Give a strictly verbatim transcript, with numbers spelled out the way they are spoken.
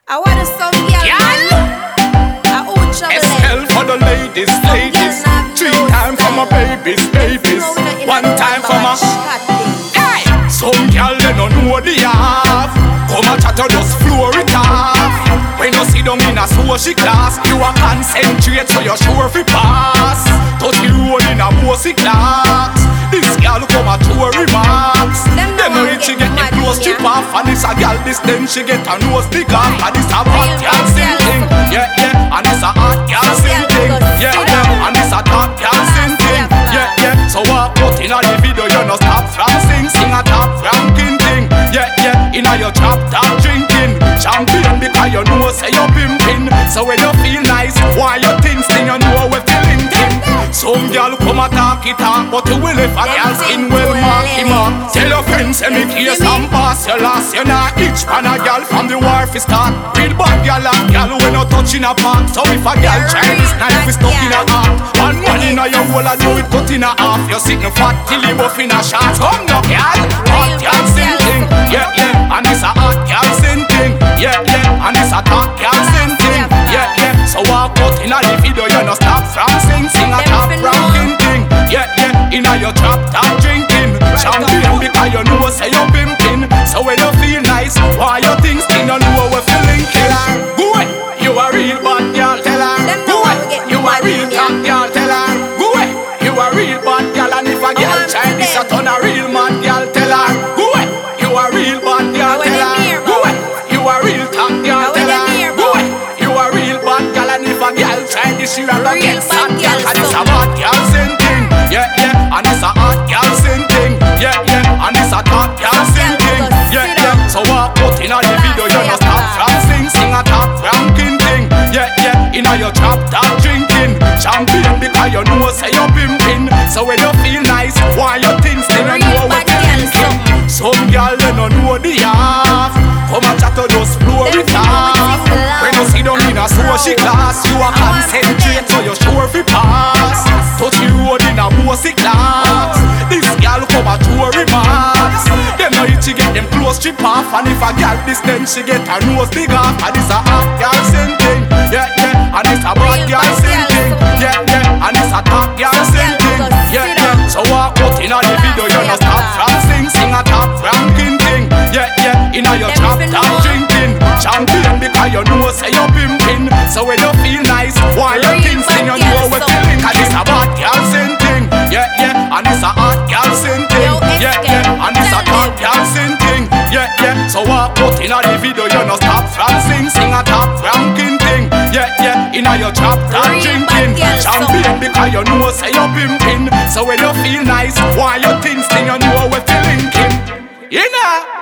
I want to some girl. Yeah. I own trouble. S L for the ladies, ladies. Three times for my babies, babies. One time for my. Hey, some girl they don't know the half. Come and chat to just floor it off. When you sit down in a social class, you are concentrate so you're sure fi pass. Touch the road in a bossy class. This girl come a two remarks. Them know it she get the close chip off. And this a girl this then she get a nose big off. And this a bad girl sing. Yeah, yeah. And this a hot girl sing. Yeah, yeah. And this a top girl sing. Yeah, yeah. So walk out in a the video, you no stop from sing. Sing a top ranking thing. Yeah, yeah. In a your trap top drinking. Champion because you know say you pimping. So when you feel nice, why you think sing you know we feeling thing. Some girl come a talk it talk, but you will if a girl skin well mark him up. Tell your friends say me case and pass your last. You not itch pan a girl from the war fi start. Real bad girl and girl when you touch in a park. So if a girl try this knife is stuck in a heart. One man in a your hole a do it cut in a half. You sitting fat till you buff in a shot. Come no girl, hot girl sing thing. Yeah, yeah, and it's a hot girl sing thing. Yeah, yeah, and it's a top girl sing thing. Yeah, yeah, so walk out in a the video you no stop from sing. Sing a top ranking thing. Yeah, yeah, in a your trap top drinking. Champion because you know say you pimping. So when you feel nice, why you think sing you know we feeling killer. Go away, you a real bad girl, tell her. Go away, you a real top girl, tell her. Go away, you a real bad girl. And if a girl try this a turn a real mad girl, tell her. Go away, you a real bad girl, tell her. Go away, you a real top girl, tell her. Go away, you a real bad girl. And if a girl try this she a go get sad girl. And it's a bad girl sing thing. Yeah, yeah, and it's a hot girl sing thing. Yeah, yeah, and it's a top girl sing thing. Yeah, yeah, so walk out in a the video you no stop from sing. Sing a top ranking thing. Yeah, yeah, in a your trap top drinking. Champion because you know say you pimping. So when you feel nice, why you think sing you know what you thinking. Some girl they no know the half. Come and chat to just floor it off. When you sit down in a social class, you are concentrate so you sure fi pass. Touch the road in a bossy class. This girl come a two remarks. Them know it she get them close chip off. And if a girl this then she get her nose big off. And it's a hot girl sing thing. Yeah, yeah, and it's a bad girl sing thing. Yeah, yeah, and it's a top girl sing thing. Yeah, yeah, so walk out in a the video you no stop from sing. Sing a top ranking thing. Yeah, yeah, in a your trap top drinking. Champion because you know say you pimping. So when you feel nice, why you think sing you know we feeling. Cause it's a bad girl sing thing. Yeah, yeah, and it's a hot girl sing thing. Yeah, yeah, and it's a top girl sing thing. Yeah, yeah, so walk out in a the video you no stop from sing. Sing a top ranking thing. Yeah, yeah, in a your trap top drinking. Champion because you know say you pimping. So when you feel nice, why you think sing you know we feeling king. You know